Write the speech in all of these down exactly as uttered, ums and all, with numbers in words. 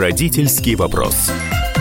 Родительский вопрос.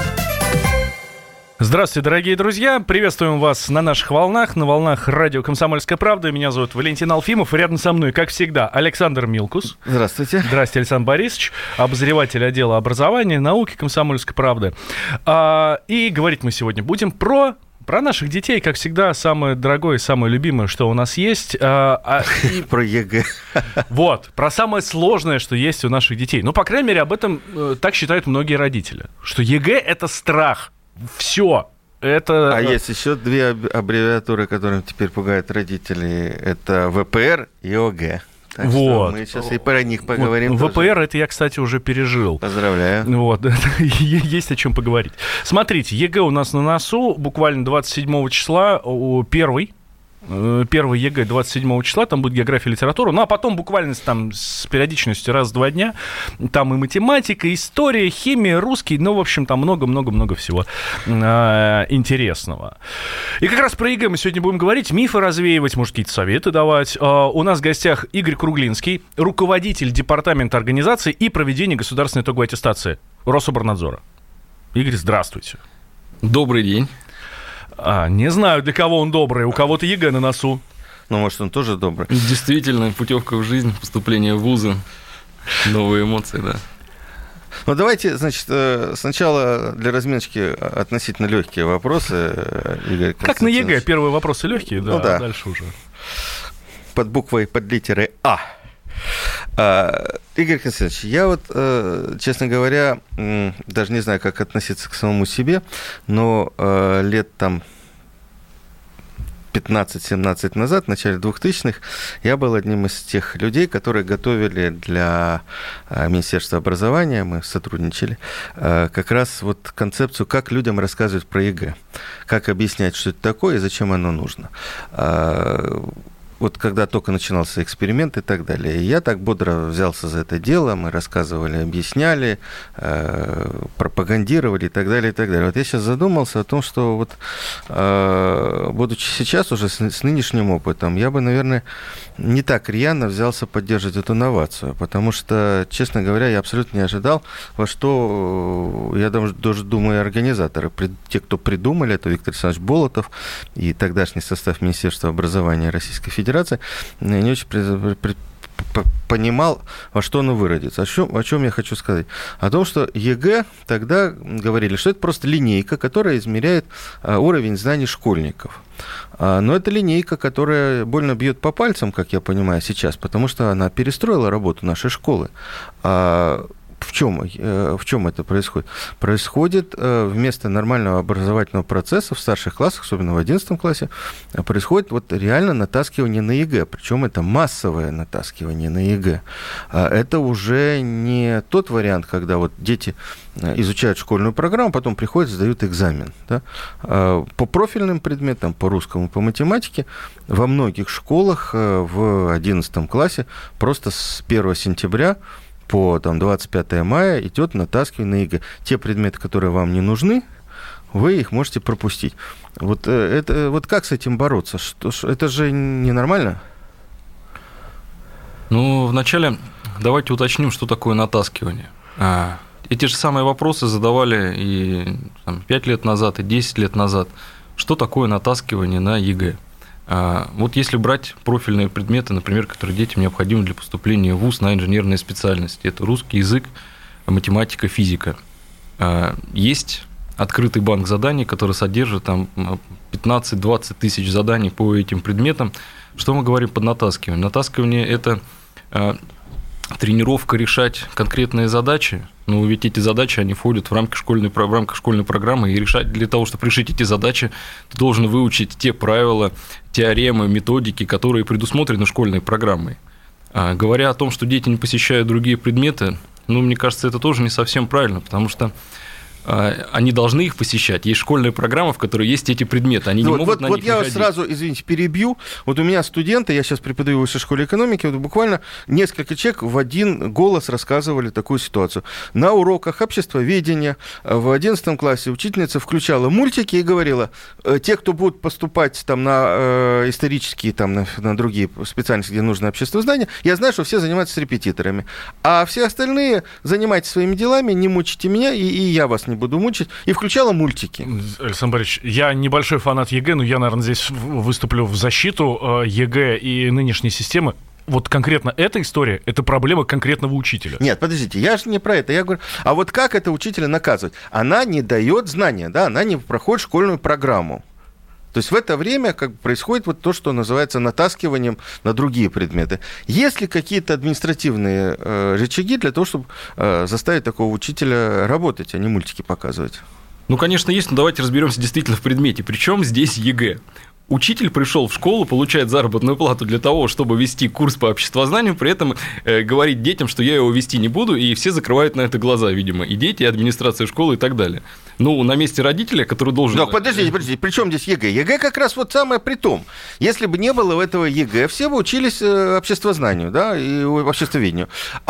Здравствуйте, дорогие друзья. Приветствуем вас на наших волнах, на волнах радио «Комсомольская правда». Меня зовут Валентин Алфимов. И рядом со мной, как всегда, Александр Милкус. Здравствуйте. Здравствуйте, Александр Борисович, обозреватель отдела образования и науки «Комсомольской правды». А, и говорить мы сегодня будем про... Про наших детей, как всегда, самое дорогое и самое любимое, что у нас есть. А, а, и... Про ЕГЭ. Вот, про самое сложное, что есть у наших детей. Ну, по крайней мере, об этом э, так считают многие родители. Что ЕГЭ — это страх. Все. Это... А есть еще две аббревиатуры, которыми теперь пугают родителей. Это ВПР и ОГЭ. Так вот. Что мы сейчас и про них поговорим. Вот. ВПР это я, кстати, уже пережил. Поздравляю. Вот. Есть о чем поговорить. Смотрите, ЕГЭ у нас на носу. Буквально двадцать седьмого числа первый. Первый ЕГЭ двадцать седьмого числа, там будет география и литература, ну а потом буквально там с периодичностью раз в два дня, там и математика, история, химия, русский, ну, в общем, там много-много-много всего э, интересного. И как раз про ЕГЭ мы сегодня будем говорить, мифы развеивать, может, какие-то советы давать. Э, у нас в гостях Игорь Круглинский, руководитель департамента организации и проведения государственной итоговой аттестации Рособорнадзора. Игорь, здравствуйте. Добрый день. А, не знаю, для кого он добрый, у кого-то ЕГЭ на носу. Ну, может, он тоже добрый. Действительно, путевка в жизнь, поступление в вузы, новые эмоции, да. Ну, давайте, значит, сначала для разминочки относительно легкие вопросы, Игорь. Как на ЕГЭ, первые вопросы легкие, да, ну, да. А дальше уже. Под буквой, под литерой А. А, Игорь Константинович, я вот, честно говоря, даже не знаю, как относиться к самому себе, но лет там пятнадцать-семнадцать назад, в начале двухтысячных, я был одним из тех людей, которые готовили для Министерства образования, мы сотрудничали, как раз вот концепцию, как людям рассказывать про ЕГЭ, как объяснять, что это такое и зачем оно нужно. Вот когда только начинался эксперимент и так далее. И я так бодро взялся за это дело, мы рассказывали, объясняли, э, пропагандировали и так далее, и так далее. Вот я сейчас задумался о том, что вот, э, будучи сейчас уже с, с нынешним опытом, я бы, наверное, не так рьяно взялся поддерживать эту новацию, потому что, честно говоря, я абсолютно не ожидал, во что, я даже, даже думаю, организаторы, те, кто придумали это, Виктор Александрович Болотов и тогдашний состав Министерства образования Российской Федерации, не очень понимал, во что оно выродится. О чем, о чем я хочу сказать? О том, что ЕГЭ тогда говорили, что это просто линейка, которая измеряет уровень знаний школьников. Но это линейка, которая больно бьет по пальцам, как я понимаю сейчас, потому что она перестроила работу нашей школы. В чем, в чем это происходит? Происходит вместо нормального образовательного процесса в старших классах, особенно в одиннадцатом классе, происходит вот реально натаскивание на ЕГЭ. Причем это массовое натаскивание на ЕГЭ. Это уже не тот вариант, когда вот дети изучают школьную программу, потом приходят, сдают экзамен. Да? По профильным предметам, по русскому, по математике, во многих школах в одиннадцатом классе просто с первого сентября по там, двадцать пятое мая идет натаскивание на ЕГЭ. Те предметы, которые вам не нужны, вы их можете пропустить. Вот, это, вот как с этим бороться? Что, это же ненормально? Ну, вначале давайте уточним, что такое натаскивание. Эти же самые вопросы задавали и там, пять лет назад, и десять лет назад. Что такое натаскивание на ЕГЭ? Вот если брать профильные предметы, например, которые детям необходимы для поступления в вуз на инженерные специальности, это русский язык, математика, физика. Есть открытый банк заданий, который содержит там пятнадцать-двадцать тысяч заданий по этим предметам. Что мы говорим под натаскиванием? Натаскивание – это тренировка решать конкретные задачи, но ведь эти задачи, они входят в рамки школьной, в рамках школьной программы, и решать, для того, чтобы решить эти задачи, ты должен выучить те правила, теоремы, методики, которые предусмотрены школьной программой. А, говоря о том, что дети не посещают другие предметы, ну, мне кажется, это тоже не совсем правильно, потому что они должны их посещать. Есть школьная программа, в которой есть эти предметы. Они ну, не вот, могут вот, на вот них я не вас ходить. сразу, извините, перебью. Вот у меня студенты, я сейчас преподаю в высшей школе экономики, вот буквально несколько человек в один голос рассказывали такую ситуацию. На уроках обществоведения в одиннадцатом классе учительница включала мультики и говорила, те, кто будут поступать там, на э, исторические, там, на, на другие специальности, где нужно обществознание, я знаю, что все занимаются с репетиторами. А все остальные занимайтесь своими делами, не мучите меня, и, и я вас не буду мучить. И включала мультики. Александр Борисович, я небольшой фанат ЕГЭ, но я, наверное, здесь выступлю в защиту ЕГЭ и нынешней системы. Вот конкретно эта история, это проблема конкретного учителя. Нет, подождите, я же не про это. Я говорю, а вот как это учителя наказывать? Она не дает знания, да, она не проходит школьную программу. То есть в это время как бы происходит вот то, что называется натаскиванием на другие предметы. Есть ли какие-то административные э, рычаги для того, чтобы э, заставить такого учителя работать, а не мультики показывать? Ну, конечно, есть, но давайте разберемся действительно в предмете. Причем здесь ЕГЭ. Учитель пришел в школу, получает заработную плату для того, чтобы вести курс по обществознанию, при этом э, говорить детям, что я его вести не буду, и все закрывают на это глаза, видимо, и дети, и администрация школы, и так далее. Ну, на месте родителя, который должен... Но подождите, подождите, при чем здесь ЕГЭ? ЕГЭ как раз вот самое при том. Если бы не было этого ЕГЭ, все бы учились обществознанию, да, и обществоведению.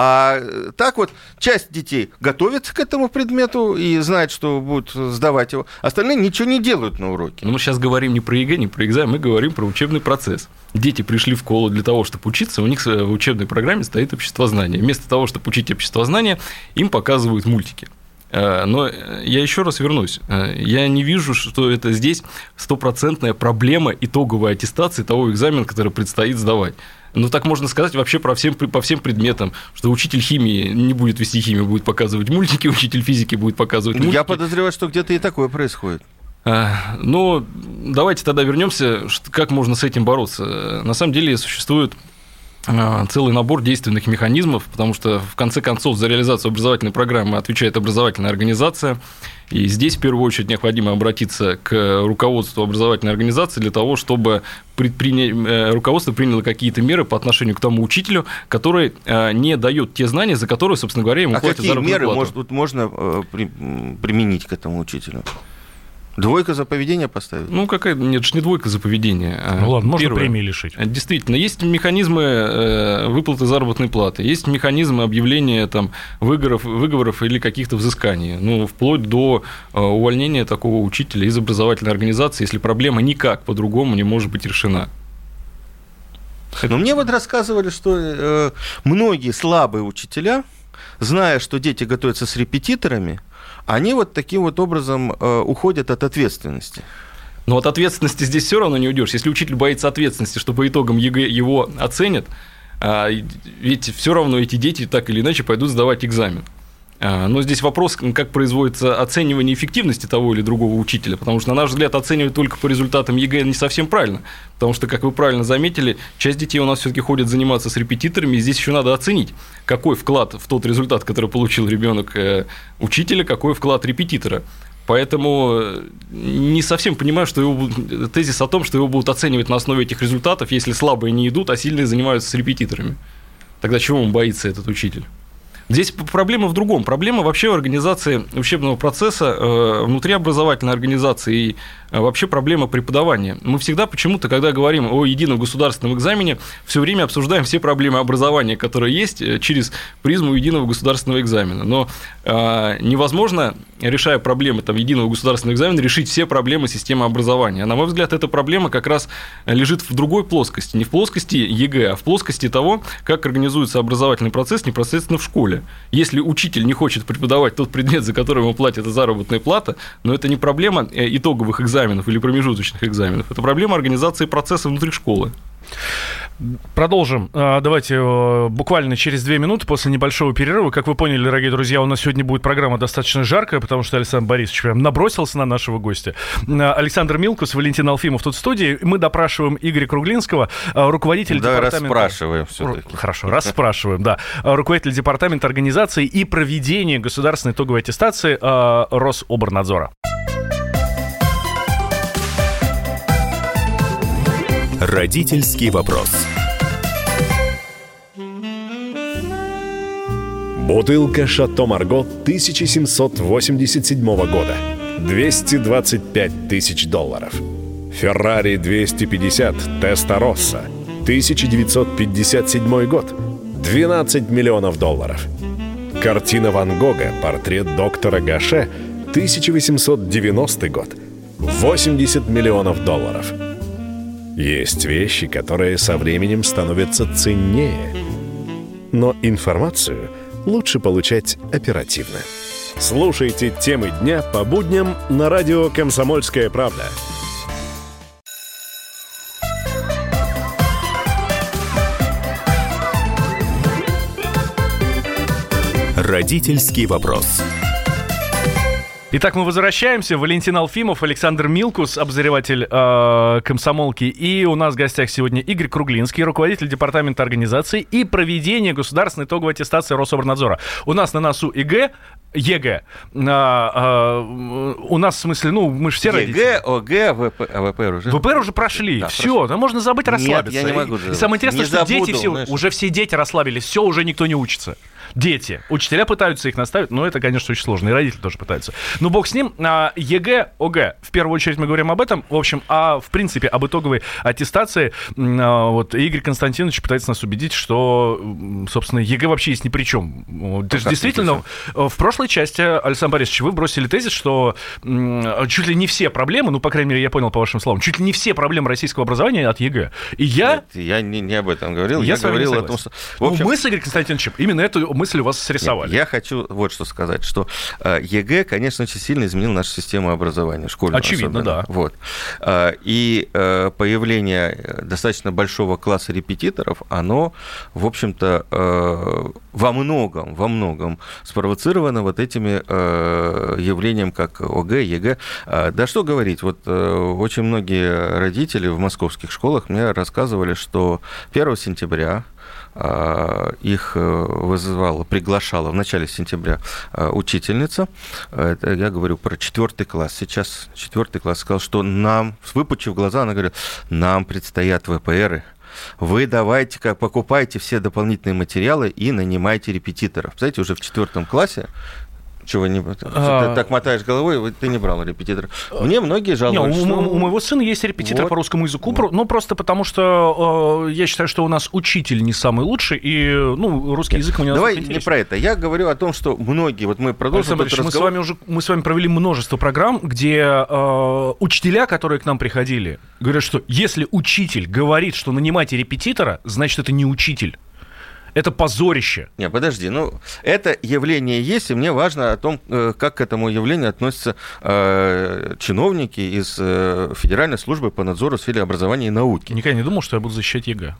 А так вот, часть детей готовится к этому предмету и знает, что будут сдавать его, остальные ничего не делают на уроке. Но мы сейчас говорим не про ЕГЭ, не про экзамен, мы говорим про учебный процесс. Дети пришли в школу для того, чтобы учиться, у них в учебной программе стоит обществознание. Вместо того, чтобы учить обществознание, им показывают мультики. Но я еще раз вернусь. Я не вижу, что это здесь стопроцентная проблема итоговой аттестации того экзамена, который предстоит сдавать. Ну, так можно сказать вообще про всем, по всем предметам, что учитель химии не будет вести химию, будет показывать мультики, учитель физики будет показывать мультики. Я подозреваю, что где-то и такое происходит. Ну, давайте тогда вернемся, как можно с этим бороться. На самом деле существует целый набор действенных механизмов, потому что, в конце концов, за реализацию образовательной программы отвечает образовательная организация, и здесь, в первую очередь, необходимо обратиться к руководству образовательной организации для того, чтобы предприня... руководство приняло какие-то меры по отношению к тому учителю, который не дает те знания, за которые, собственно говоря, ему а платят заработную плату. А какие меры может, можно применить к этому учителю? Двойка за поведение поставить? Ну, какая... Нет, это же не двойка за поведение. Ну, ладно, можно Первое. премии лишить. Действительно, есть механизмы выплаты заработной платы, есть механизмы объявления там, выговоров, выговоров или каких-то взысканий, ну, вплоть до увольнения такого учителя из образовательной организации, если проблема никак по-другому не может быть решена. Но мне вот рассказывали, что э, многие слабые учителя, зная, что дети готовятся с репетиторами, они вот таким вот образом э, уходят от ответственности. Но от ответственности здесь все равно не уйдешь. Если учитель боится ответственности, что по итогам ЕГЭ его оценят, ведь все равно эти дети так или иначе пойдут сдавать экзамен. Но здесь вопрос, как производится оценивание эффективности того или другого учителя, потому что, на наш взгляд, оценивать только по результатам ЕГЭ не совсем правильно, потому что, как вы правильно заметили, часть детей у нас все-таки ходят заниматься с репетиторами, и здесь еще надо оценить, какой вклад в тот результат, который получил ребенок учителя, какой вклад репетитора. Поэтому не совсем понимаю, что его, тезис о том, что его будут оценивать на основе этих результатов, если слабые не идут, а сильные занимаются с репетиторами. Тогда чего он боится, этот учитель? Здесь проблема в другом. Проблема вообще в организации учебного процесса, внутри образовательной организации и вообще проблема преподавания. Мы всегда почему-то, когда говорим о едином государственном экзамене, все время обсуждаем все проблемы образования, которые есть, через призму единого государственного экзамена. Но невозможно, решая проблемы там, единого государственного экзамена, решить все проблемы системы образования. На мой взгляд, эта проблема как раз лежит в другой плоскости. Не в плоскости ЕГЭ, а в плоскости того, как организуется образовательный процесс непосредственно в школе. Если учитель не хочет преподавать тот предмет, за который ему платят заработная плата, но это не проблема итоговых экзаменов или промежуточных экзаменов, это проблема организации процесса внутри школы. Продолжим. Давайте буквально через две минуты после небольшого перерыва. Как вы поняли, дорогие друзья, у нас сегодня будет программа достаточно жаркая, потому что Александр Борисович прям набросился на нашего гостя. Александр Милкус, Валентин Алфимов тут в студии. Мы допрашиваем Игоря Круглинского, руководитель да, департамента... Да, расспрашиваем все-таки. Хорошо, расспрашиваем, да. Руководитель департамента организации и проведения государственной итоговой аттестации Рособорнадзора. Родительский вопрос. Бутылка «Шато Марго» тысяча семьсот восемьдесят седьмого года. двести двадцать пять тысяч долларов. «Феррари двести пятьдесят Теста-Росса» тысяча девятьсот пятьдесят седьмой год. двенадцать миллионов долларов. Картина Ван Гога «Портрет доктора Гаше» тысяча восемьсот девяностый год. восемьдесят миллионов долларов. Есть вещи, которые со временем становятся ценнее. Но информацию лучше получать оперативно. Слушайте темы дня по будням на радио «Комсомольская правда». Родительский вопрос. Итак, мы возвращаемся. Валентин Алфимов, Александр Милкус, обозреватель э, «Комсомолки». И у нас в гостях сегодня Игорь Круглинский, руководитель департамента организации и проведения государственной итоговой аттестации Рособорнадзора. У нас на носу ЕГЭ, ЕГЭ. А, а, у нас, в смысле, ну, мы же все родители. ЕГЭ, ОГЭ, ВП, а ВПР уже? ВПР уже прошли. Да, все, прошли. Да можно забыть, расслабиться. Нет, я не могу. И, и самое интересное, не что забуду, дети все, уже все дети расслабились, все, уже никто не учится. Дети. Учителя пытаются их наставить, но это, конечно, очень сложно. И родители тоже пытаются. Но бог с ним. А, ЕГЭ, ОГЭ. В первую очередь мы говорим об этом. В общем, а в принципе об итоговой аттестации. А, вот Игорь Константинович пытается нас убедить, что, собственно, ЕГЭ вообще есть ни при чем. Ты же действительно в прошлой части, Александр Борисович, вы бросили тезис, что м, чуть ли не все проблемы, ну, по крайней мере, я понял по вашим словам, чуть ли не все проблемы российского образования от ЕГЭ. И я... Нет, я не, не об этом говорил. Я, я говорил о том, что... В общем... ну, мы с Игорем Константиновичем именно эту мысль у вас срисовали. Нет, я хочу вот что сказать, что э, ЕГЭ, конечно, очень сильно изменил нашу систему образования, школьную. Очевидно, особенно. Да. Вот. Э, и э, появление достаточно большого класса репетиторов, оно, в общем-то, э, во многом, во многом спровоцировано вот этими э, явлениями, как ОГЭ, ЕГЭ. Э, да что говорить, вот э, очень многие родители в московских школах мне рассказывали, что первого сентября их вызывала, приглашала в начале сентября учительница. Это я говорю про четвертый класс. Сейчас четвертый класс сказал, что нам, выпучив глаза, она говорит, нам предстоят ВПРы. Вы давайте-ка покупайте все дополнительные материалы и нанимайте репетиторов. Знаете, уже в четвертом классе. Чего не... А... Ты так мотаешь головой, ты не брал репетитора. Мне многие жалуются, не, у, что... у моего сына есть репетитор вот. По русскому языку, вот. Ну, просто потому что э, я считаю, что у нас учитель не самый лучший, и, ну, русский Нет. язык у него Давай не про это. Я говорю о том, что многие... Вот мы продолжим этот разговор. Мы с вами уже мы с вами провели множество программ, где э, учителя, которые к нам приходили, говорят, что если учитель говорит, что нанимайте репетитора, значит, это не учитель. Это позорище. Не, подожди, ну, это явление есть, и мне важно о том, как к этому явлению относятся э, чиновники из э, Федеральной службы по надзору в сфере образования и науки. Никогда не думал, что я буду защищать ЕГЭ.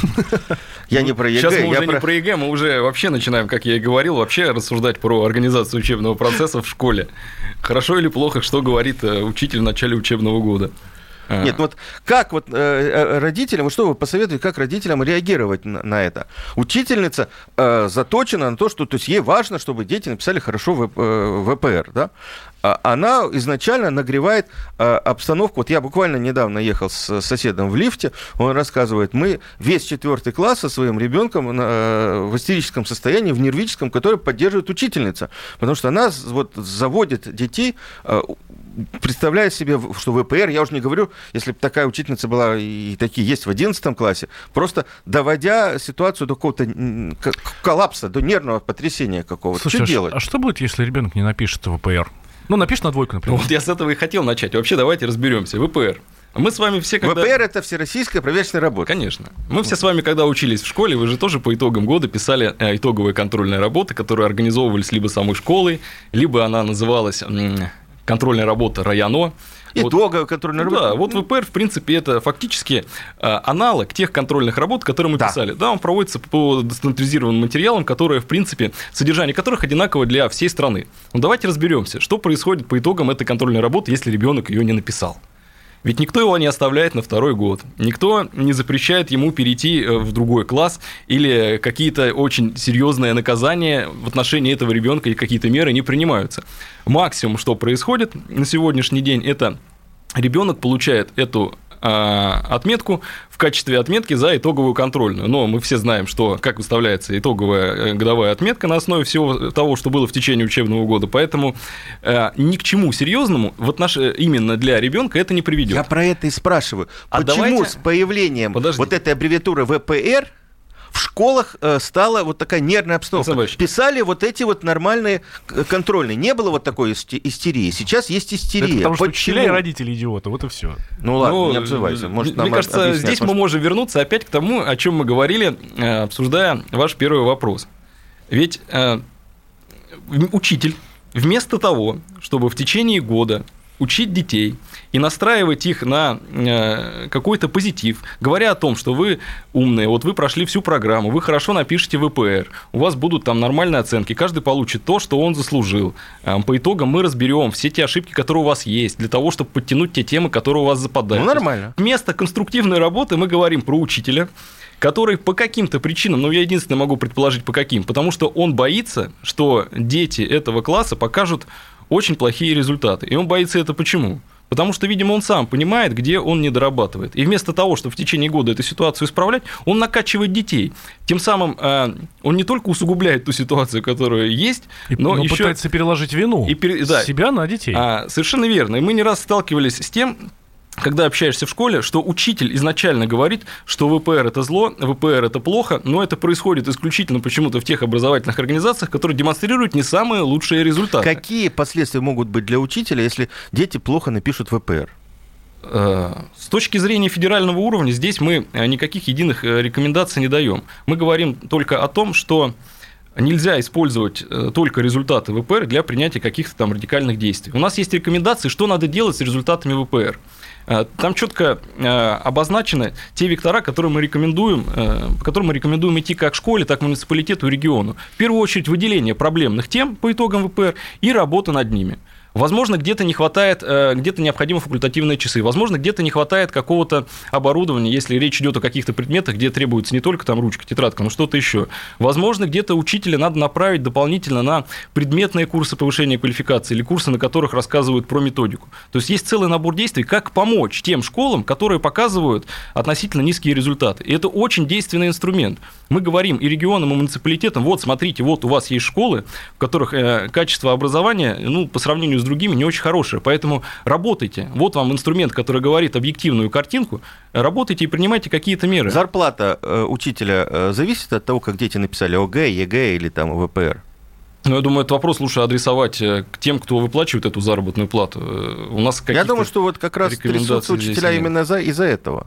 Я не про ЕГЭ. Сейчас мы я уже про... не про ЕГЭ, мы уже вообще начинаем, как я и говорил, вообще рассуждать про организацию учебного процесса в школе. Хорошо или плохо, что говорит учитель в начале учебного года. А-а-а. Нет, вот как вот э, родителям, вот что вы посоветуете, как родителям реагировать на, на это? Учительница э, заточена на то, что то есть ей важно, чтобы дети написали хорошо в, э, ВПР, да? А она изначально нагревает э, обстановку. Вот я буквально недавно ехал с соседом в лифте, он рассказывает, мы весь четвертый класс со своим ребенком э, в истерическом состоянии, в нервическом, который поддерживает учительница, потому что она вот заводит детей, э, представляя себе, что ВПР, я уже не говорю, если бы такая учительница была, и такие есть в одиннадцатом классе, просто доводя ситуацию до какого-то коллапса, до нервного потрясения какого-то. Слушай, что а делать? А что будет, если ребенок не напишет ВПР? Ну, напишет на двойку, например. Вот я с этого и хотел начать. Вообще, давайте разберемся. ВПР. Мы с вами все когда... ВПР – это всероссийская проверочная работа. Конечно. Мы все с вами, когда учились в школе, вы же тоже по итогам года писали итоговые контрольные работы, которые организовывались либо самой школой, либо она называлась контрольная работа РайОНО. Итоговая вот, контрольная работа. Да, вот ВПР, в принципе, это фактически аналог тех контрольных работ, которые мы да. писали. Да, он проводится по стандартизированным материалам, которые, в принципе, содержание которых одинаково для всей страны. Но давайте разберемся, что происходит по итогам этой контрольной работы, если ребенок ее не написал. Ведь никто его не оставляет на второй год, никто не запрещает ему перейти в другой класс или какие-то очень серьезные наказания в отношении этого ребенка и какие-то меры не принимаются. Максимум, что происходит на сегодняшний день, это ребенок получает эту отметку в качестве отметки за итоговую контрольную. Но мы все знаем, что как выставляется итоговая годовая отметка на основе всего того, что было в течение учебного года. Поэтому ни к чему серьезному в отнош... именно для ребенка это не приведет. Я про это и спрашиваю. А Почему давайте... с появлением Подождите. вот этой аббревиатуры вэ пэ эр в школах э, стала вот такая нервная обстановка? Писали вот эти вот нормальные контрольные. Не было вот такой истерии. Сейчас есть истерия. Это потому что Почему? учителя и родители идиоты, вот и все. Ну ладно, Ну, не обзывайся. Может, мне нам кажется, объяснять, здесь может... мы можем вернуться опять к тому, о чем мы говорили, обсуждая ваш первый вопрос. Ведь э, учитель вместо того, чтобы в течение года учить детей и настраивать их на э, какой-то позитив, говоря о том, что вы умные, вот вы прошли всю программу, вы хорошо напишете вэ пэ эр, у вас будут там нормальные оценки, каждый получит то, что он заслужил. Э, по итогам мы разберем все те ошибки, которые у вас есть, для того, чтобы подтянуть те темы, которые у вас западают. Ну, нормально. Вместо конструктивной работы мы говорим про учителя, который по каким-то причинам, ну, я единственное могу предположить, по каким, потому что он боится, что дети этого класса покажут очень плохие результаты. И он боится это почему? Потому что, видимо, он сам понимает, где он не дорабатывает. И вместо того, чтобы в течение года эту ситуацию исправлять, он накачивает детей. Тем самым он не только усугубляет ту ситуацию, которая есть, но, но еще пытается переложить вину и пере... да. себя на детей. А, совершенно верно. И мы не раз сталкивались с тем, когда общаешься в школе, что учитель изначально говорит, что вэ пэ эр – это зло, вэ пэ эр – это плохо, но это происходит исключительно почему-то в тех образовательных организациях, которые демонстрируют не самые лучшие результаты. Какие последствия могут быть для учителя, если дети плохо напишут вэ пэ эр? С точки зрения федерального уровня здесь мы никаких единых рекомендаций не даем. Мы говорим только о том, что нельзя использовать только результаты вэ пэ эр для принятия каких-то там радикальных действий. У нас есть рекомендации, что надо делать с результатами вэ пэ эр. Там четко обозначены те вектора, которые мы рекомендуем, по которым мы рекомендуем идти как школе, так и муниципалитету и региону. В первую очередь выделение проблемных тем по итогам вэ пэ эр и работа над ними. Возможно, где-то не хватает, где-то необходимы факультативные часы, возможно, где-то не хватает какого-то оборудования, если речь идет о каких-то предметах, где требуется не только там ручка, тетрадка, но что-то еще. Возможно, где-то учителя надо направить дополнительно на предметные курсы повышения квалификации или курсы, на которых рассказывают про методику. То есть есть целый набор действий, как помочь тем школам, которые показывают относительно низкие результаты. И это очень действенный инструмент. Мы говорим и регионам, и муниципалитетам: вот смотрите, вот у вас есть школы, в которых качество образования, ну, по сравнению с другими не очень хорошее, поэтому работайте. Вот вам инструмент, который говорит объективную картинку, работайте и принимайте какие-то меры. Зарплата э, учителя э, зависит от того, как дети написали о гэ, е гэ или там вэ пэ эр? Ну, я думаю, этот вопрос лучше адресовать к тем, кто выплачивает эту заработную плату. У нас я думаю, что вот как раз трясутся учителя именно за, из-за этого.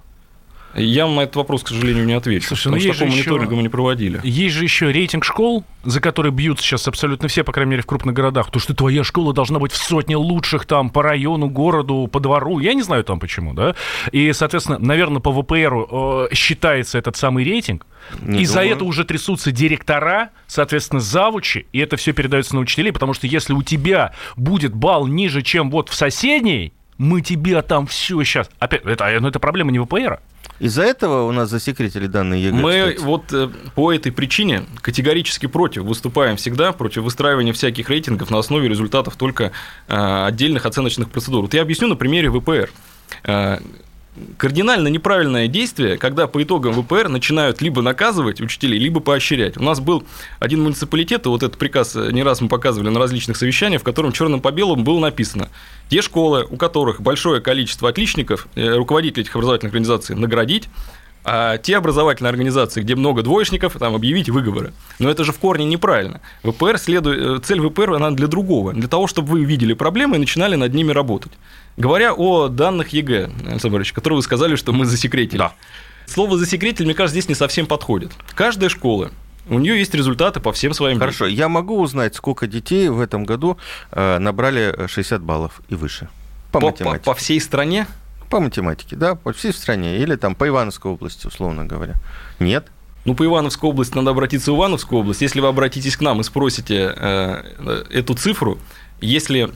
Я вам на этот вопрос, к сожалению, не отвечу. Слушай, потому ну что есть такого же еще... мониторинга мы не проводили. Есть же еще рейтинг школ, за который бьют сейчас абсолютно все, по крайней мере, в крупных городах. То, что твоя школа должна быть в сотне лучших там по району, городу, по двору. Я не знаю там почему, да. И, соответственно, наверное, по вэ пэ эру э, считается этот самый рейтинг. Не и думаю. За это уже трясутся директора, соответственно, завучи, и это все передается на учителей, потому что если у тебя будет балл ниже, чем вот в соседней, мы тебе там все сейчас... Опять, это, ну, это проблема не вэ пэ эра. Из-за этого у нас засекретили данные ЕГЭ? Мы кстати. вот по этой причине категорически против выступаем всегда, против выстраивания всяких рейтингов на основе результатов только отдельных оценочных процедур. Вот я объясню на примере вэ пэ эр. Кардинально неправильное действие, когда по итогам вэ пэ эр начинают либо наказывать учителей, либо поощрять. У нас был один муниципалитет, и вот этот приказ не раз мы показывали на различных совещаниях, в котором черным по белому было написано: те школы, у которых большое количество отличников, руководителей этих образовательных организаций наградить, а те образовательные организации, где много двоечников, там объявить выговоры. Но это же в корне неправильно. вэ пэ эр следует, цель вэ пэ эр она для другого, для того, чтобы вы видели проблемы и начинали над ними работать. Говоря о данных ЕГЭ, Александр Борисович, которые вы сказали, что мы засекретили. Да. Слово «засекретили», мне кажется, здесь не совсем подходит. Каждая школа, у нее есть результаты по всем своим... Хорошо, детям. Я могу узнать, сколько детей в этом году набрали шестьдесят баллов и выше? По, по математике. По, по всей стране? По математике, да, по всей стране. Или там по Ивановской области, условно говоря. Нет? Ну, по Ивановской области надо обратиться в Ивановскую область. Если вы обратитесь к нам и спросите э, эту цифру, если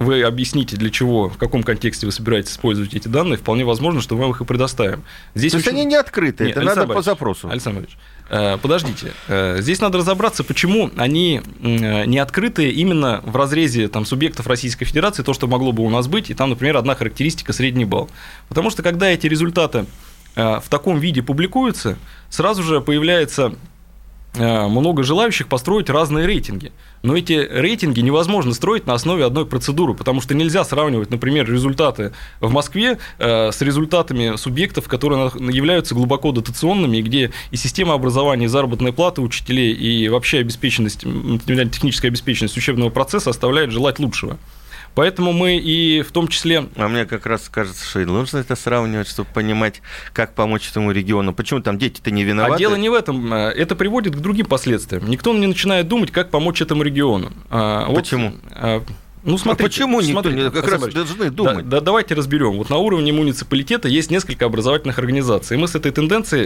вы объясните, для чего, в каком контексте вы собираетесь использовать эти данные, вполне возможно, что мы вам их и предоставим. Здесь То есть очень... они не открыты, Нет, это Александр надо по запросу. Александр Ильич, подождите. Здесь надо разобраться, почему они не открыты именно в разрезе там, субъектов Российской Федерации, то, что могло бы у нас быть, и там, например, одна характеристика – средний балл. Потому что, когда эти результаты в таком виде публикуются, сразу же появляется много желающих построить разные рейтинги. Но эти рейтинги невозможно строить на основе одной процедуры, потому что нельзя сравнивать, например, результаты в Москве с результатами субъектов, которые являются глубоко дотационными, где и система образования, и заработная плата учителей, и вообще обеспеченность, материально-техническая обеспеченность учебного процесса оставляет желать лучшего. Поэтому мы и в том числе... А мне как раз кажется, что и нужно это сравнивать, чтобы понимать, как помочь этому региону. Почему там дети-то не виноваты? А дело не в этом. Это приводит к другим последствиям. Никто не начинает думать, как помочь этому региону. Почему? Вот, ну, смотрите, а почему никто смотрите, не как раз должны думать? Да, да, давайте разберем. Вот на уровне муниципалитета есть несколько образовательных организаций. И мы с этой тенденцией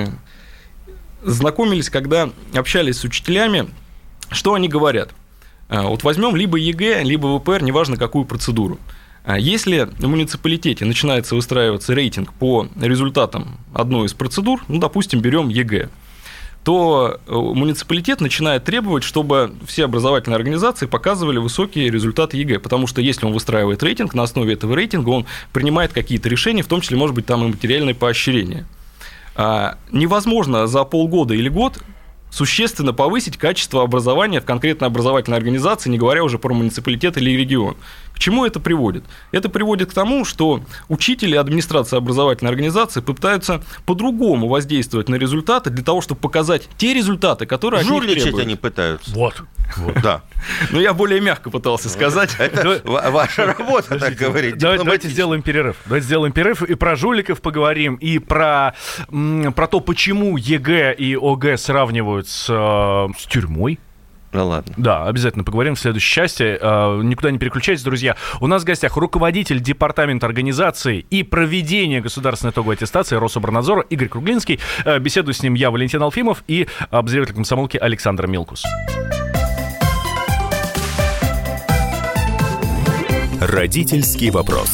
знакомились, когда общались с учителями. Что они говорят? Вот возьмем либо ЕГЭ, либо ВПР, неважно какую процедуру. Если в муниципалитете начинается выстраиваться рейтинг по результатам одной из процедур, ну, допустим, берем ЕГЭ, то муниципалитет начинает требовать, чтобы все образовательные организации показывали высокие результаты ЕГЭ, потому что если он выстраивает рейтинг, на основе этого рейтинга он принимает какие-то решения, в том числе, может быть, там и материальное поощрение. Невозможно за полгода или год существенно повысить качество образования в конкретной образовательной организации, не говоря уже про муниципалитет или регион. К чему это приводит? Это приводит к тому, что учители и администрация образовательной организации пытаются по-другому воздействовать на результаты для того, чтобы показать те результаты, которые от них требуют. Жульничать они пытаются. Вот. Вот. Да. Но я более мягко пытался сказать. Это ваша работа, так говорить. Давайте сделаем перерыв. Давайте сделаем перерыв и про жуликов поговорим, и про, про то, почему ЕГЭ и ОГЭ сравнивают с, с тюрьмой. Ну ладно. Да, обязательно поговорим в следующей части. Никуда не переключайтесь, друзья. У нас в гостях руководитель департамента организации и проведения государственной итоговой аттестации Рособорнадзора Игорь Круглинский. Беседую с ним я, Валентин Алфимов, и обозреватель комсомолки Александр Милкус. Родительский вопрос.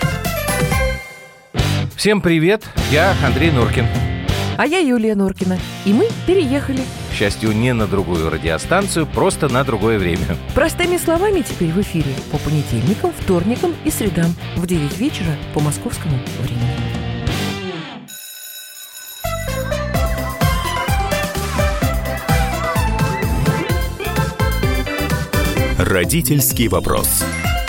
Всем привет, я Андрей Норкин. А я Юлия Норкина. И мы переехали. К счастью, не на другую радиостанцию, просто на другое время. Простыми словами теперь в эфире по понедельникам, вторникам и средам в девять вечера по московскому времени. Родительский вопрос.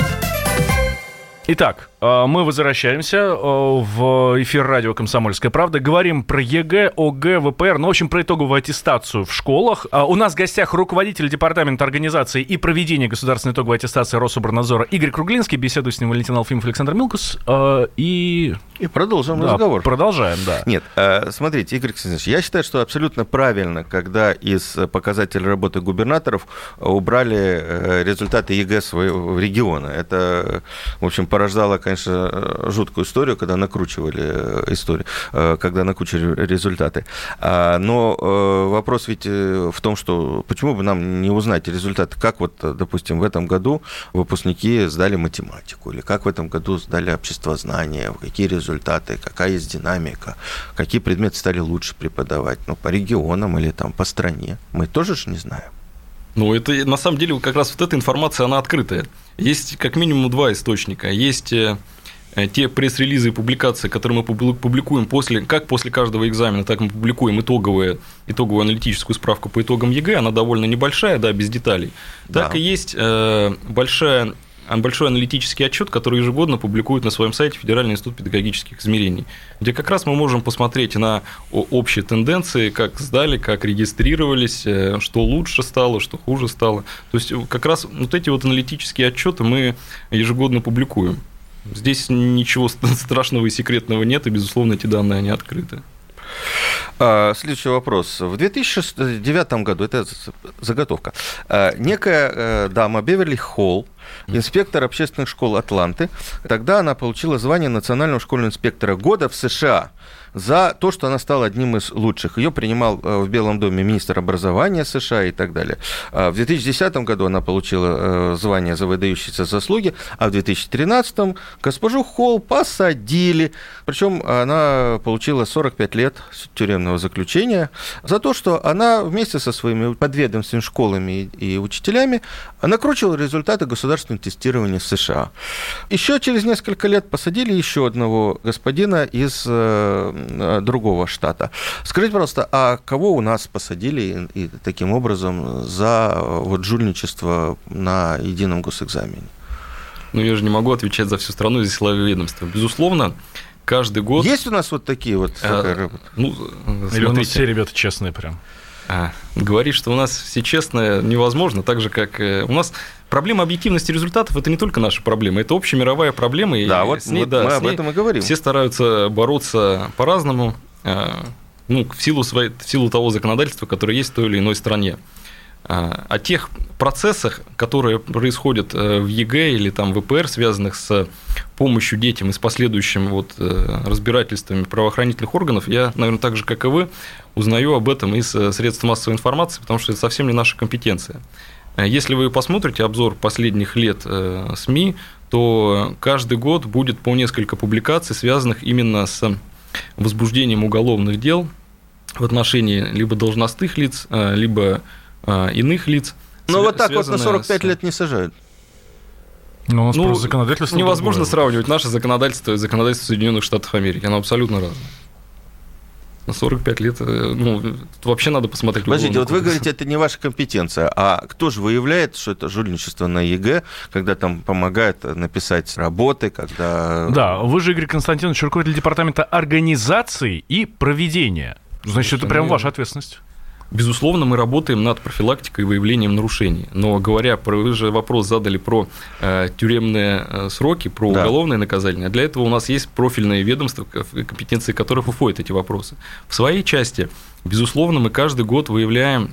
Итак, мы возвращаемся в эфир радио «Комсомольская правда». Говорим про ЕГЭ, ОГЭ, ВПР, ну, в общем, про итоговую аттестацию в школах. У нас в гостях руководитель департамента организации и проведения государственной итоговой аттестации Рособорнадзора Игорь Круглинский. Беседую с ним Валентин Алфимов, Александр Милкус. И... И продолжим да, разговор. Продолжаем, да. Нет, смотрите, Игорь Александрович, я считаю, что абсолютно правильно, когда из показателей работы губернаторов убрали результаты ЕГЭ своего региона. Это, в общем, порождало, конечно, жуткую историю, когда накручивали историю, когда накручивали результаты. Но вопрос ведь в том, что почему бы нам не узнать результаты, как вот, допустим, в этом году выпускники сдали математику, или как в этом году сдали обществознание, какие результаты, какая есть динамика, какие предметы стали лучше преподавать, ну, по регионам или там по стране. Мы тоже же не знаем. Ну, это на самом деле как раз вот эта информация, она открытая. Есть как минимум два источника. Есть те пресс-релизы и публикации, которые мы публикуем после, как после каждого экзамена, так мы публикуем итоговую, итоговую аналитическую справку по итогам ЕГЭ, она довольно небольшая, да, без деталей. Так да. И есть большая... большой аналитический отчет, который ежегодно публикует на своем сайте Федеральный институт педагогических измерений, где как раз мы можем посмотреть на общие тенденции, как сдали, как регистрировались, что лучше стало, что хуже стало. То есть как раз вот эти вот аналитические отчеты мы ежегодно публикуем. Здесь ничего страшного и секретного нет, и, безусловно, эти данные, они открыты. Следующий вопрос. В две тысячи девятом году, это заготовка, некая дама Беверли Холл, инспектор общественных школ Атланты, тогда она получила звание Национального школьного инспектора года в США. за то, что она стала одним из лучших. Ее принимал в Белом доме министр образования США и так далее. В две тысячи десятом году она получила звание за выдающиеся заслуги, а в две тысячи тринадцатом госпожу Холл посадили. Причем она получила сорок пять лет тюремного заключения за то, что она вместе со своими подведомственными школами и учителями накручивала результаты государственного тестирования в США. Еще через несколько лет посадили еще одного господина из э, другого штата. Скажите, пожалуйста, а кого у нас посадили и, и таким образом за вот, жульничество на едином госэкзамене? Ну, я же не могу отвечать за всю страну из силового ведомства. Безусловно, каждый год... Есть у нас вот такие вот... А, ну, или у нас все ребята честные прям? А, говорить, что у нас все честно, невозможно, так же, как у нас проблема объективности результатов – это не только наша проблема, это общемировая проблема. Да, и вот с ней, вот да, мы с об ней этом и говорим. Все стараются бороться по-разному, ну, в силу, своей, в силу того законодательства, которое есть в той или иной стране. О тех процессах, которые происходят в ЕГЭ или там в ВПР, связанных с помощью детям и с последующим вот разбирательствами правоохранительных органов, я, наверное, так же, как и вы, узнаю об этом из средств массовой информации, потому что это совсем не наша компетенция. Если вы посмотрите обзор последних лет СМИ, то каждый год будет по несколько публикаций, связанных именно с возбуждением уголовных дел в отношении либо должностных лиц, либо иных лиц. Ну, вот так вот на сорок пять с... лет не сажают. Но у нас ну, просто законодательство невозможно другое. Сравнивать наше законодательство и законодательство Соединенных Штатов Америки. Оно абсолютно разное. На сорок пять лет, ну, тут вообще надо посмотреть. Подождите, вот вы говорите, это не ваша компетенция, а кто же выявляет, что это жульничество на ЕГЭ, когда там помогают написать работы, когда... Да, вы же, Игорь Константинович, руководитель департамента организации и проведения. Значит, это прям ваша ответственность. Безусловно, мы работаем над профилактикой и выявлением нарушений. Но говоря про, вы же вопрос задали про э, тюремные э, сроки, про да. уголовное наказание. Для этого у нас есть профильные ведомства, компетенции которых входят эти вопросы. В своей части, безусловно, мы каждый год выявляем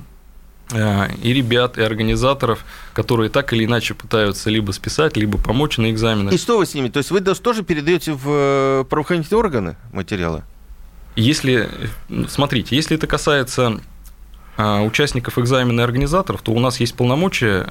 э, и ребят, и организаторов, которые так или иначе пытаются либо списать, либо помочь на экзаменах. И что вы с ними? То есть вы тоже передаете в правоохранительные органы материалы? Если, смотрите, если это касается участников экзамена и организаторов, то у нас есть полномочия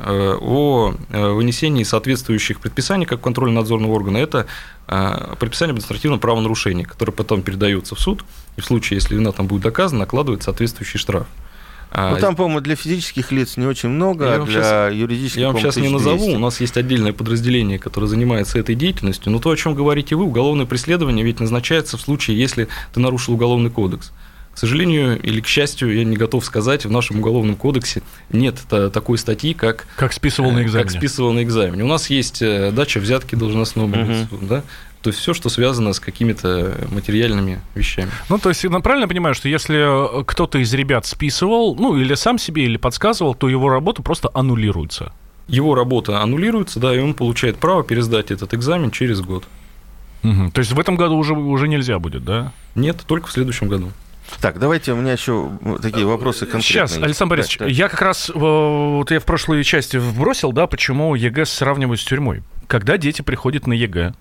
о вынесении соответствующих предписаний как контрольно-надзорного органа. Это предписание об административном правонарушении, которое потом передается в суд, и в случае, если вина там будет доказана, накладывает соответствующий штраф. Ну, там, по-моему, для физических лиц не очень много, а для сейчас, юридических... Я вам сейчас не назову, у нас есть отдельное подразделение, которое занимается этой деятельностью, но то, о чем говорите вы, уголовное преследование ведь назначается в случае, если ты нарушил уголовный кодекс. К сожалению или к счастью, я не готов сказать, в нашем уголовном кодексе нет такой статьи, как... Как списывал на экзамене. Как списывал на экзамене. У нас есть дача взятки должностному лицу, uh-huh. да? То есть все, что связано с какими-то материальными вещами. Ну, то есть, я правильно понимаю, что если кто-то из ребят списывал, ну, или сам себе, или подсказывал, то его работа просто аннулируется? Его работа аннулируется, да, и он получает право пересдать этот экзамен через год. Угу. То есть в этом году уже, уже нельзя будет, да? Нет, только в следующем году. Так, давайте у меня еще такие вопросы конкретные. Сейчас, Александр Борисович, да, да. я как раз, вот я в прошлой части вбросил, да, почему ЕГЭ сравнивают с тюрьмой. Когда дети приходят на ЕГЭ,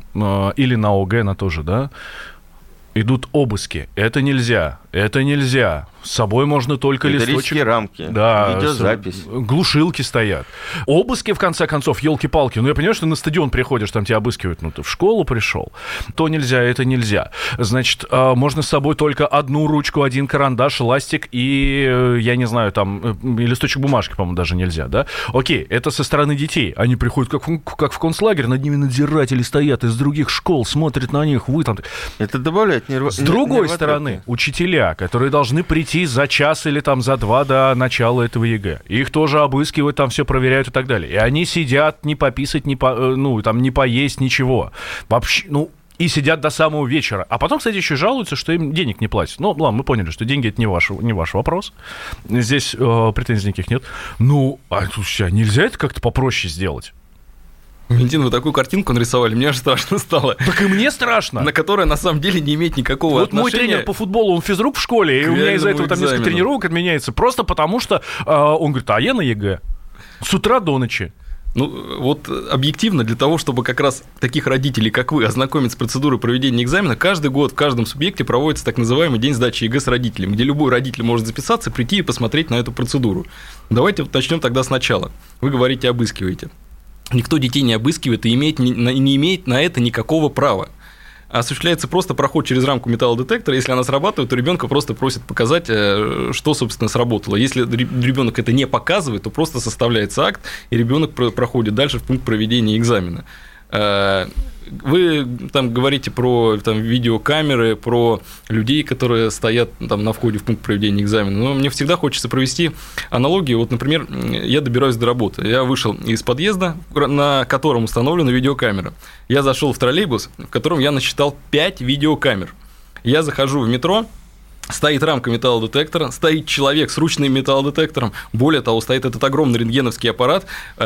или на ОГЭ, на тоже, да, идут обыски. Это нельзя, это нельзя. С собой можно только листочек. рамки, да, видеозапись. Глушилки стоят. Обыски, в конце концов, елки-палки. Ну, я понимаю, что на стадион приходишь, там тебя обыскивают. Ну, ты в школу пришел. То нельзя, это нельзя. Значит, можно с собой только одну ручку, один карандаш, ластик и, я не знаю, там, и листочек бумажки, по-моему, даже нельзя, да? Окей, это со стороны детей. Они приходят как в, как в концлагерь, над ними надзиратели стоят из других школ, смотрят на них, вы там... Это добавляет нерв... С другой стороны, учителя, которые должны прийти за час или там за два до начала этого ЕГЭ. Их тоже обыскивают, там все проверяют и так далее. И они сидят не пописать, не по, ну, там, не поесть, ничего. Вообще, ну, и сидят до самого вечера. А потом, кстати, еще жалуются, что им денег не платят. Ну, ладно, мы поняли, что деньги — это не ваш, не ваш вопрос. Здесь э, претензий никаких нет. Ну, а нельзя это как-то попроще сделать? Валентин, вы такую картинку нарисовали, мне аж страшно стало. Так и мне страшно. На которая на самом деле не имеет никакого вот отношения. Вот мой тренер по футболу, он физрук в школе, и у меня из-за этого там несколько тренировок отменяется, просто потому что э, он говорит, а я на ЕГЭ с утра до ночи. Ну, вот объективно, для того, чтобы как раз таких родителей, как вы, ознакомить с процедурой проведения экзамена, каждый год в каждом субъекте проводится так называемый день сдачи ЕГЭ с родителями, где любой родитель может записаться, прийти и посмотреть на эту процедуру. Давайте вот начнем тогда сначала. Вы говорите, обыскиваете. Никто детей не обыскивает и имеет, не, не имеет на это никакого права. Осуществляется просто проход через рамку металлодетектора. Если она срабатывает, то ребенка просто просят показать, что, собственно, сработало. Если ребенок это не показывает, то просто составляется акт, и ребенок проходит дальше в пункт проведения экзамена. Вы там говорите про там, видеокамеры, про людей, которые стоят там, на входе в пункт проведения экзамена. Но мне всегда хочется провести аналогию. Вот, например, я добираюсь до работы. Я вышел из подъезда, на котором установлена видеокамера. Я зашел в троллейбус, в котором я насчитал пять видеокамер. Я захожу в метро. Стоит рамка металлодетектора, стоит человек с ручным металлодетектором. Более того, стоит этот огромный рентгеновский аппарат,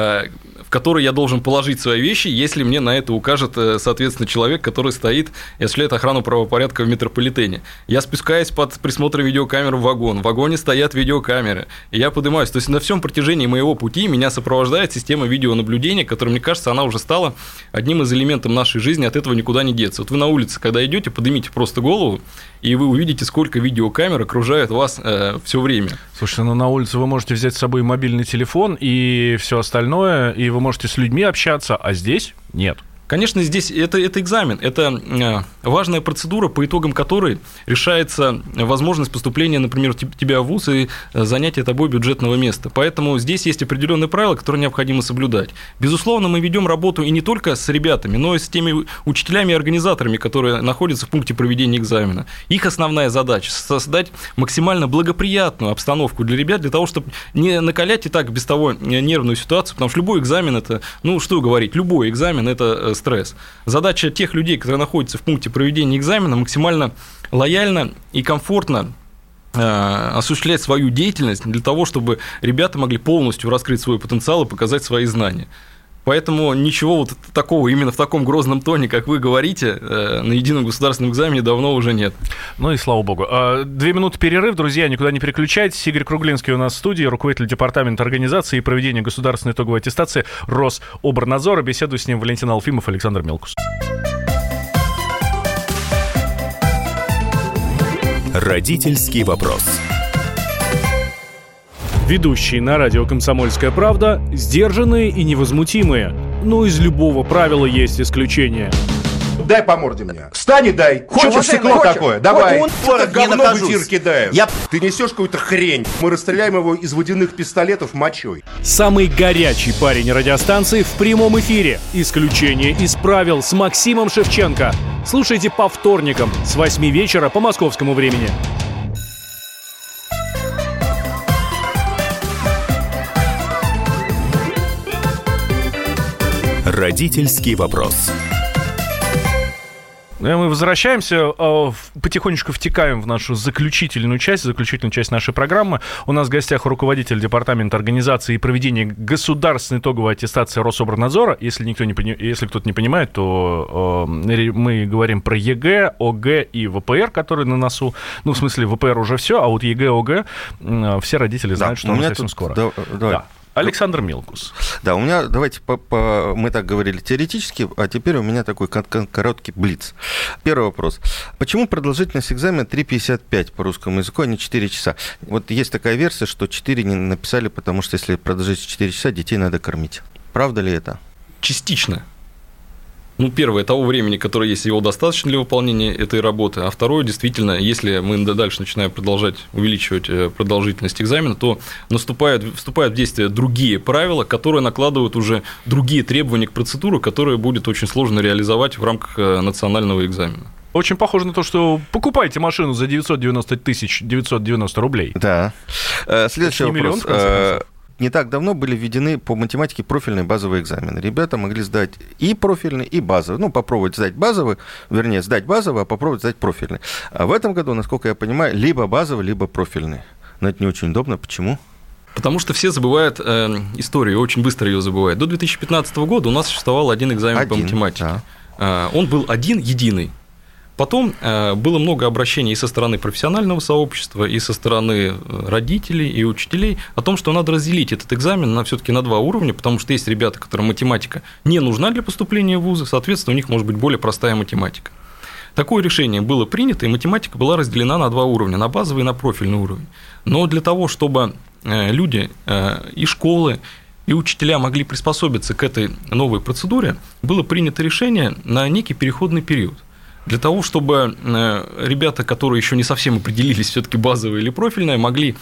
в который я должен положить свои вещи, если мне на это укажет, соответственно, человек, который стоит и осуществляет охрану правопорядка в метрополитене. Я спускаюсь под присмотр видеокамер в вагон. В вагоне стоят видеокамеры. И я поднимаюсь. То есть на всем протяжении моего пути меня сопровождает система видеонаблюдения, которая, мне кажется, она уже стала одним из элементов нашей жизни, от этого никуда не деться. Вот вы на улице, когда идете, поднимите просто голову, и вы увидите, сколько видеокамер окружает вас э, все время. Слушайте, ну на улице вы можете взять с собой мобильный телефон и все остальное, и вы можете с людьми общаться, а здесь нет. Конечно, здесь это, это экзамен, это важная процедура, по итогам которой решается возможность поступления, например, тебя в вуз и занятия тобой бюджетного места. Поэтому здесь есть определенные правила, которые необходимо соблюдать. Безусловно, мы ведем работу и не только с ребятами, но и с теми учителями и организаторами, которые находятся в пункте проведения экзамена. Их основная задача – создать максимально благоприятную обстановку для ребят, для того, чтобы не накалять и так без того нервную ситуацию, потому что любой экзамен – это, ну, что говорить, любой экзамен – это стресс. Задача тех людей, которые находятся в пункте проведения экзамена, максимально лояльно и комфортно э, осуществлять свою деятельность для того, чтобы ребята могли полностью раскрыть свой потенциал и показать свои знания. Поэтому ничего вот такого именно в таком грозном тоне, как вы говорите, на едином государственном экзамене давно уже нет. Ну и слава богу. Две минуты перерыв, друзья, никуда не переключайтесь. Игорь Круглинский у нас в студии, руководитель департамента организации и проведения государственной итоговой аттестации Рособорнадзора. Беседую с ним Валентин Алфимов, Александр Мелкус. Родительский вопрос. Ведущие на радио «Комсомольская правда» сдержанные и невозмутимые. Но из любого правила есть исключение. Дай по морде мне. Встань и дай. Хочешь стекло такое? Давай. Это говно в эфир кидаем. Я... Ты несешь какую-то хрень. Мы расстреляем его из водяных пистолетов мочой. Самый горячий парень радиостанции в прямом эфире. Исключение из правил с Максимом Шевченко. Слушайте по вторникам с восьми вечера по московскому времени. Родительский вопрос. Мы возвращаемся, потихонечку втекаем в нашу заключительную часть, заключительную часть нашей программы. У нас в гостях руководитель департамента организации и проведения государственной итоговой аттестации Рособорнадзора. Если, никто не, если кто-то не понимает, то мы говорим про ЕГЭ, ОГЭ и ВПР, которые на носу. Ну, в смысле, ВПР уже все, а вот ЕГЭ, ОГЭ, все родители знают, да, что у нас совсем скоро. Да, да. Александр Мелкус. Да, у меня, давайте, по, по, мы так говорили теоретически, а теперь у меня такой короткий блиц. Первый вопрос. Почему продолжительность экзамена три пятьдесят пять по русскому языку, а не четыре часа? Вот есть такая версия, что четыре не написали, потому что если продолжить четыре часа, детей надо кормить. Правда ли это? Частично. Ну, первое, того времени, которое есть, его достаточно для выполнения этой работы, а второе, действительно, если мы дальше начинаем продолжать увеличивать продолжительность экзамена, то наступают, вступают в действие другие правила, которые накладывают уже другие требования к процедуре, которые будет очень сложно реализовать в рамках национального экзамена. Очень похоже на то, что покупайте машину за девятьсот девяносто тысяч девятьсот девяносто рублей. Да. Следующий вопрос. Миллион, не так давно были введены по математике профильные базовые экзамены. Ребята могли сдать и профильный, и базовый. Ну, попробовать сдать базовый, вернее, сдать базовый, а попробовать сдать профильный. А в этом году, насколько я понимаю, либо базовый, либо профильный. Но это не очень удобно. Почему? Потому что все забывают э, историю, очень быстро ее забывают. До две тысячи пятнадцатого года у нас существовал один экзамен один, по математике. Да. Он был один, единый. Потом было много обращений и со стороны профессионального сообщества, и со стороны родителей и учителей о том, что надо разделить этот экзамен на все-таки на два уровня, потому что есть ребята, которым математика не нужна для поступления в вузы, соответственно, у них может быть более простая математика. Такое решение было принято, и математика была разделена на два уровня, на базовый и на профильный уровень. Но для того, чтобы люди и школы, и учителя могли приспособиться к этой новой процедуре, было принято решение на некий переходный период. Для того, чтобы ребята, которые еще не совсем определились, все-таки базовое или профильное, могли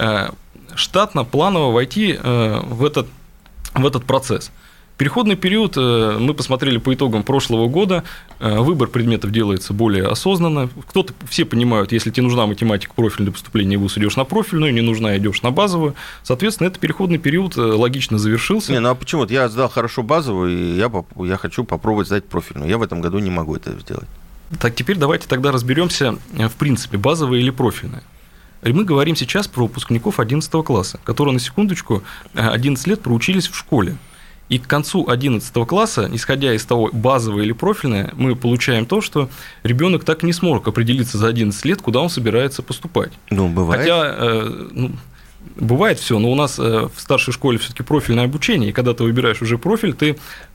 штатно, планово войти в этот, в этот процесс. Переходный период, мы посмотрели по итогам прошлого года, выбор предметов делается более осознанно. Кто-то, все понимают, если тебе нужна математика профильная для поступления в вуз, идешь на профильную, не нужна, идешь на базовую. Соответственно, этот переходный период логично завершился. Не, ну а почему? Я сдал хорошо базовую, и я, я хочу попробовать сдать профильную. Я в этом году не могу это сделать. Так, теперь давайте тогда разберемся, в принципе, базовое или профильное. Мы говорим сейчас про выпускников одиннадцатого класса, которые, на секундочку, одиннадцать лет проучились в школе. И к концу одиннадцатого класса, исходя из того, базовое или профильное, мы получаем то, что ребенок так и не смог определиться за одиннадцать лет, куда он собирается поступать. Ну, бывает. Хотя, ну, бывает все, но у нас в старшей школе все-таки профильное обучение, и когда ты выбираешь уже профиль, ты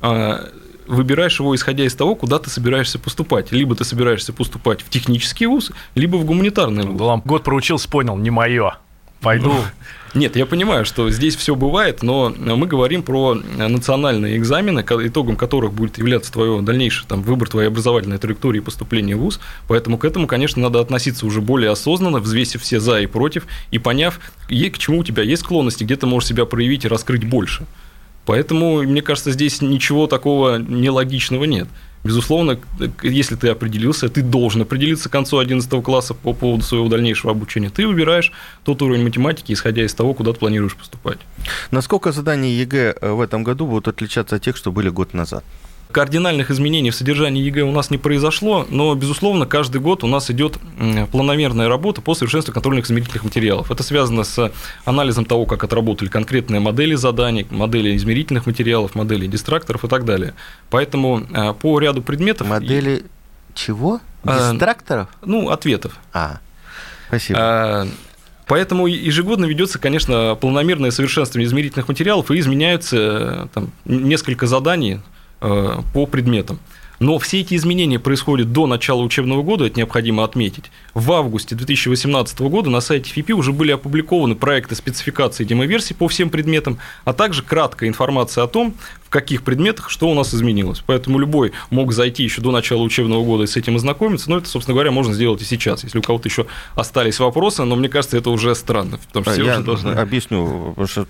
выбираешь его, исходя из того, куда ты собираешься поступать. Либо ты собираешься поступать в технический вуз, либо в гуманитарный вуз. Год проучился, понял, не мое. Пойду. Нет, я понимаю, что здесь все бывает, но мы говорим про национальные экзамены, итогом которых будет являться твой дальнейший там, выбор твоей образовательной траектории поступления в вуз. Поэтому к этому, конечно, надо относиться уже более осознанно, взвесив все за и против, и поняв, к чему у тебя есть склонности, где ты можешь себя проявить и раскрыть больше. Поэтому, мне кажется, здесь ничего такого нелогичного нет. Безусловно, если ты определился, ты должен определиться к концу одиннадцатого класса по поводу своего дальнейшего обучения. Ты выбираешь тот уровень математики, исходя из того, куда ты планируешь поступать. Насколько задания ЕГЭ в этом году будут отличаться от тех, что были год назад? Кардинальных изменений в содержании ЕГЭ у нас не произошло, но, безусловно, каждый год у нас идет планомерная работа по совершенствованию контрольных измерительных материалов. Это связано с анализом того, как отработали конкретные модели заданий, модели измерительных материалов, модели дистракторов и так далее. Поэтому по ряду предметов... Модели чего? Дистракторов? А, ну, ответов. А, спасибо. А, Поэтому ежегодно ведется, конечно, планомерное совершенствование измерительных материалов, и изменяются там, несколько заданий по предметам. Но все эти изменения происходят до начала учебного года, это необходимо отметить. В августе две тысячи восемнадцатого года на сайте ФИПИ уже были опубликованы проекты спецификации демоверсий по всем предметам, а также краткая информация о том, в каких предметах что у нас изменилось. Поэтому любой мог зайти еще до начала учебного года и с этим ознакомиться, но это, собственно говоря, можно сделать и сейчас, если у кого-то еще остались вопросы, но мне кажется, это уже странно. Потому что все Я уже должны... объясню, потому что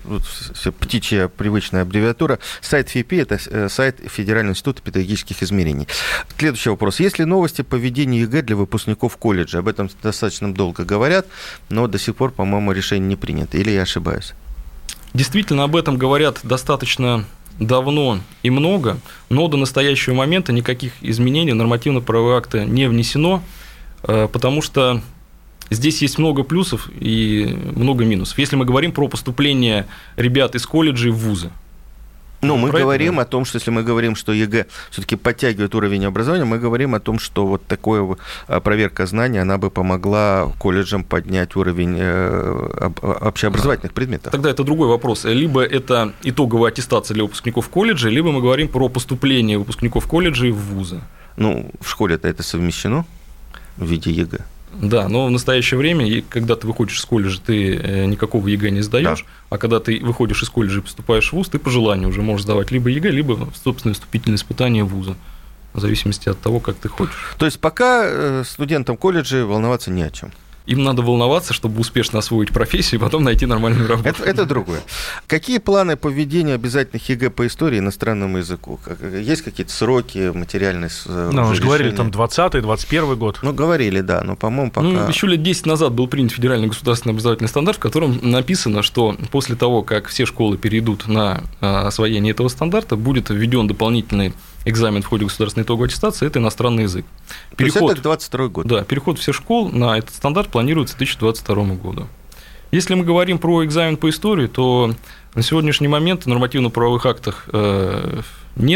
птичья привычная аббревиатура. Сайт ФИПИ – это сайт Федерального института педагогических измерений. Следующий вопрос. Есть ли новости по введению ЕГЭ для выпускников колледжа? Об этом достаточно долго говорят, но до сих пор, по-моему, решение не принято. Или я ошибаюсь? Действительно, об этом говорят достаточно давно и много, но до настоящего момента никаких изменений в нормативно-правовые акты не внесено, потому что здесь есть много плюсов и много минусов. Если мы говорим про поступление ребят из колледжей в вузы. Ну, мы Про говорим это, да. о том, что если мы говорим, что ЕГЭ все-таки подтягивает уровень образования, мы говорим о том, что вот такая проверка знаний, она бы помогла колледжам поднять уровень общеобразовательных предметов. Тогда это другой вопрос. Либо это итоговая аттестация для выпускников колледжа, либо мы говорим про поступление выпускников колледжей в вузы. Ну, в школе-то это совмещено в виде ЕГЭ. Да, но в настоящее время, когда ты выходишь из колледжа, ты никакого ЕГЭ не сдаешь, да. А когда ты выходишь из колледжа и поступаешь в вуз, ты по желанию уже можешь сдавать либо ЕГЭ, либо собственное вступительное испытание вуза, в зависимости от того, как ты хочешь. То есть пока студентам колледжа волноваться не о чем. Им надо волноваться, чтобы успешно освоить профессию и потом найти нормальную работу. Это, это другое. Какие планы по введению обязательных ЕГЭ по истории и иностранному языку? Есть какие-то сроки, материальные? Ну, мы же говорили, там двадцатый, двадцать первый год. Ну, говорили, да, но, по-моему, пока... Ну, еще лет десять назад был принят федеральный государственный образовательный стандарт, в котором написано, что после того, как все школы перейдут на освоение этого стандарта, будет введен дополнительный экзамен в ходе государственной итоговой аттестации – это иностранный язык. Переход, то есть это двадцать второй год? Да, переход всех школ на этот стандарт планируется к две тысячи двадцать второму году. Если мы говорим про экзамен по истории, то на сегодняшний момент в нормативно-правовых актах нет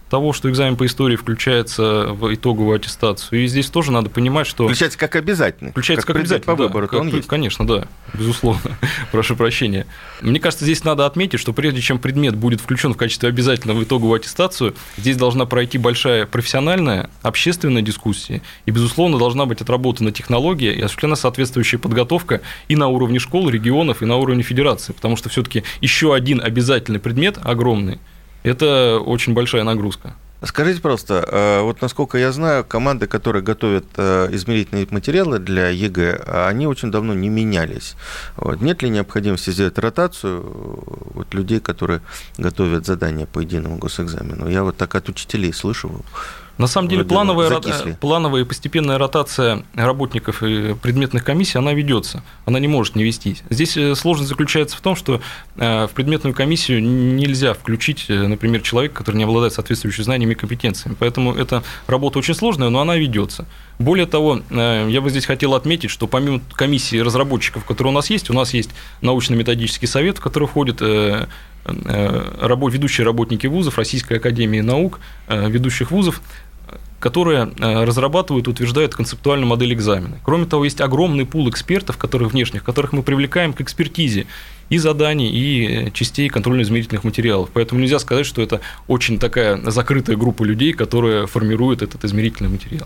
того, что экзамен по истории включается в итоговую аттестацию. И здесь тоже надо понимать, что... Включается как обязательный. Включается как, как обязательный, по выбору, да, как, он есть. Конечно, да, безусловно. Прошу прощения. Мне кажется, здесь надо отметить, что прежде чем предмет будет включен в качестве обязательного в итоговую аттестацию, здесь должна пройти большая профессиональная, общественная дискуссия, и, безусловно, должна быть отработана технология и осуществлена соответствующая подготовка и на уровне школ, регионов, и на уровне федерации, потому что все-таки еще один обязательный предмет огромный. Это очень большая нагрузка. Скажите, пожалуйста, вот насколько я знаю, команды, которые готовят измерительные материалы для ЕГЭ, они очень давно не менялись. Вот. Нет ли необходимости сделать ротацию вот, людей, которые готовят задания по единому госэкзамену? Я вот так от учителей слышу. На самом деле плановая, рота... плановая и постепенная ротация работников и предметных комиссий, она ведется, она не может не вестись. Здесь сложность заключается в том, что в предметную комиссию нельзя включить, например, человека, который не обладает соответствующими знаниями и компетенциями. Поэтому эта работа очень сложная, но она ведется. Более того, я бы здесь хотел отметить, что помимо комиссии разработчиков, которые у нас есть, у нас есть научно-методический совет, в который входит ведущие работники вузов, Российской академии наук, ведущих вузов, которые разрабатывают и утверждают концептуальную модель экзамена. Кроме того, есть огромный пул экспертов, которых внешних, которых мы привлекаем к экспертизе и заданий, и частей контрольно-измерительных материалов. Поэтому нельзя сказать, что это очень такая закрытая группа людей, которая формирует этот измерительный материал.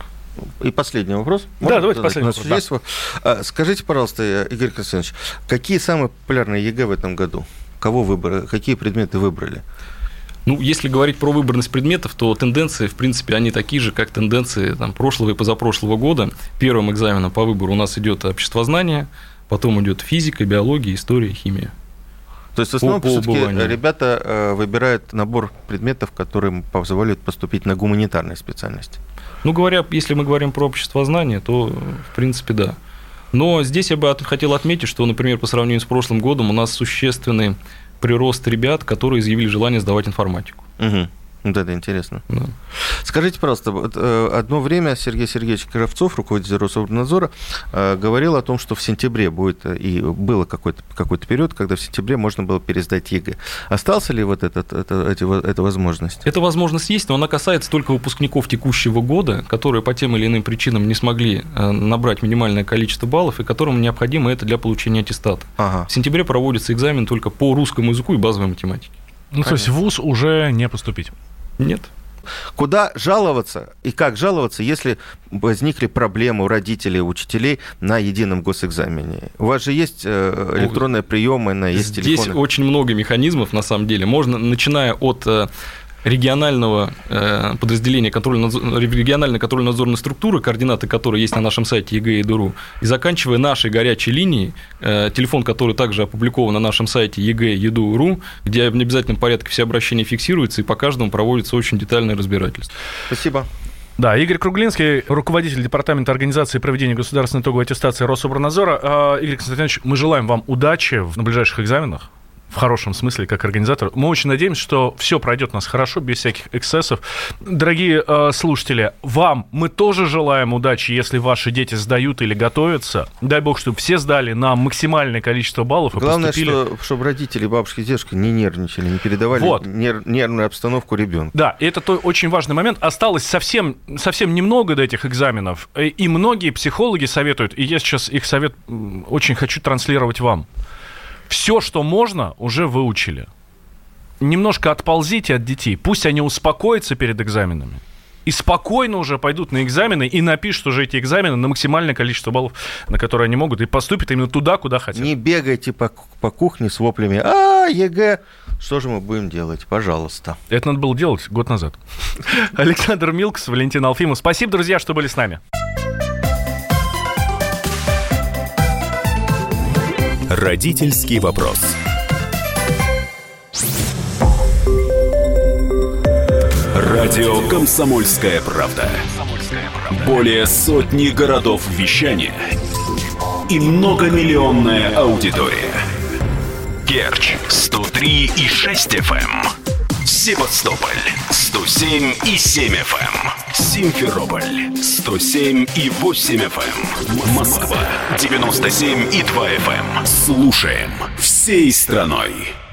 И последний вопрос. Можно да, давайте последний вопрос. Да. Скажите, пожалуйста, Игорь Константинович, какие самые популярные ЕГЭ в этом году? Кого выбрали, какие предметы выбрали? Ну, если говорить про выборность предметов, то тенденции, в принципе, они такие же, как тенденции там, прошлого и позапрошлого года. Первым экзаменом по выбору у нас идет обществознание, потом идет физика, биология, история, химия. То есть, в основном, по, по ребята выбирают набор предметов, которые позволяют поступить на гуманитарные специальности. Ну, говоря, если мы говорим про обществознание, то, в принципе, да. Но здесь я бы хотел отметить, что, например, по сравнению с прошлым годом у нас существенный прирост ребят, которые изъявили желание сдавать информатику. Угу. Вот это интересно. Да. Скажите, пожалуйста, вот, одно время Сергей Сергеевич Кравцов, руководитель Рособорнадзора, говорил о том, что в сентябре будет, и было какой-то, какой-то период, когда в сентябре можно было пересдать ЕГЭ. Остался ли вот этот, это, эти, эта возможность? Эта возможность есть, но она касается только выпускников текущего года, которые по тем или иным причинам не смогли набрать минимальное количество баллов, и которым необходимо это для получения аттестата. Ага. В сентябре проводится экзамен только по русскому языку и базовой математике. Ну, Понятно. То есть в вуз уже не поступить? Нет. Куда жаловаться и как жаловаться, если возникли проблемы у родителей, у учителей на едином госэкзамене? У вас же есть электронные приемы, есть Здесь телефоны. Здесь очень много механизмов, на самом деле. Можно, начиная от регионального подразделения региональной контрольно-надзорной структуры, координаты которой есть на нашем сайте ЕГЭ и ДУРУ, и заканчивая нашей горячей линией, телефон, который также опубликован на нашем сайте ЕГЭ и ДУРУ, где в необязательном порядке все обращения фиксируются, и по каждому проводится очень детальное разбирательство. Спасибо. Да, Игорь Круглинский, руководитель департамента организации и проведения государственной итоговой аттестации Рособорнадзора. Игорь Константинович, мы желаем вам удачи на ближайших экзаменах. В хорошем смысле, как организатор. Мы очень надеемся, что все пройдет у нас хорошо, без всяких эксцессов. Дорогие э, слушатели, вам мы тоже желаем удачи, если ваши дети сдают или готовятся. Дай бог, чтобы все сдали на максимальное количество баллов. Главное, и поступили... что, чтобы родители, бабушки и дедушки не нервничали, не передавали вот. нер- нервную обстановку ребенку. Да, и это то, очень важный момент. Осталось совсем, совсем немного до этих экзаменов, и многие психологи советуют, и я сейчас их совет очень хочу транслировать вам. Все, что можно, уже выучили. Немножко отползите от детей. Пусть они успокоятся перед экзаменами. И спокойно уже пойдут на экзамены и напишут уже эти экзамены на максимальное количество баллов, на которые они могут, и поступят именно туда, куда хотят. Не бегайте по, по кухне с воплями. А, ЕГЭ, что же мы будем делать? Пожалуйста. Это надо было делать год назад. Александр Милкус, Валентин Алфимов. Спасибо, друзья, что были с нами. Родительский вопрос. Радио «Комсомольская правда». Более сотни городов вещания и многомиллионная аудитория. Керчь сто три и шесть эф эм, Севастополь сто семь и семь эф эм, Симферополь сто семь и восемь эф эм, Москва девяносто семь и два эф эм. Слушаем всей страной.